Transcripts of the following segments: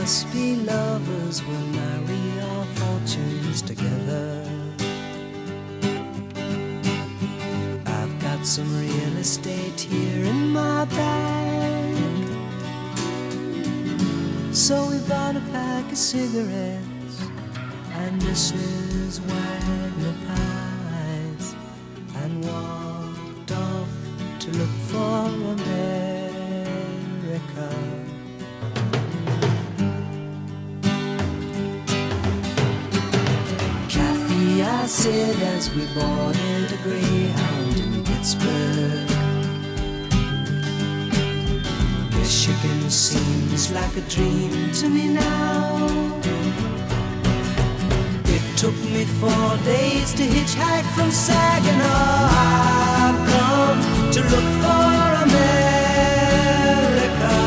must be lovers, we'll marry our fortunes together. I've got some real estate here in my bag, so we bought a pack of cigarettes and Mrs. Wagner pies and walked off to look for America. Kathy, I said as we boarded a Greyhound in Pittsburgh, Michigan seems like a dream to me now. It took me 4 days to hitchhike from Saginaw. I've come to look for America.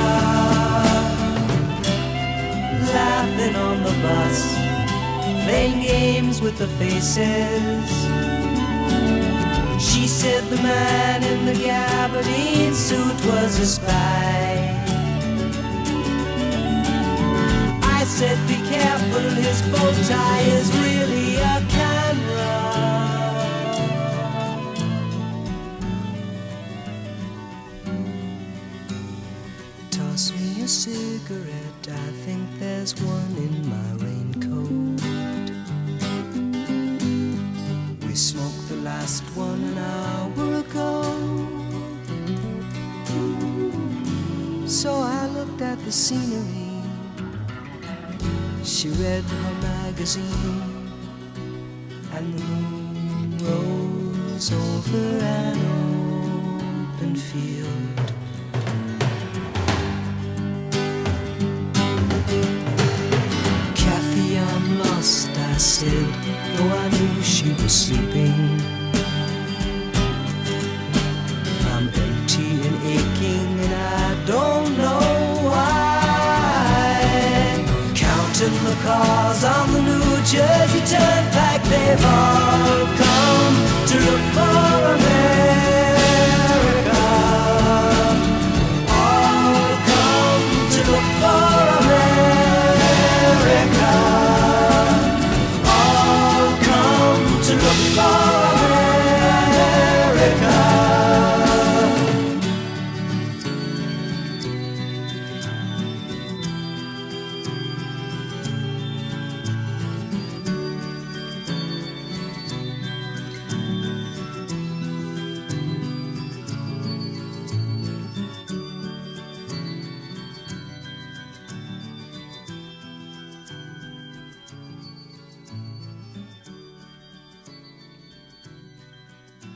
Laughing on the bus, playing games with the faces. She said the man in the gabardine suit was a spy. I said be careful, his bow tie is really a camera. Toss me a cigarette, I think there's one in my raincoat. We smoked the last one an hour ago. So I looked at the scenery. She read her magazine, and the moon rose over an open field. Kathy, I'm lost, I said, though I knew she was sleeping. I'm empty and aching, and I don't know why. Counting the cars on the New Jersey Turnpike, they've all come to look for a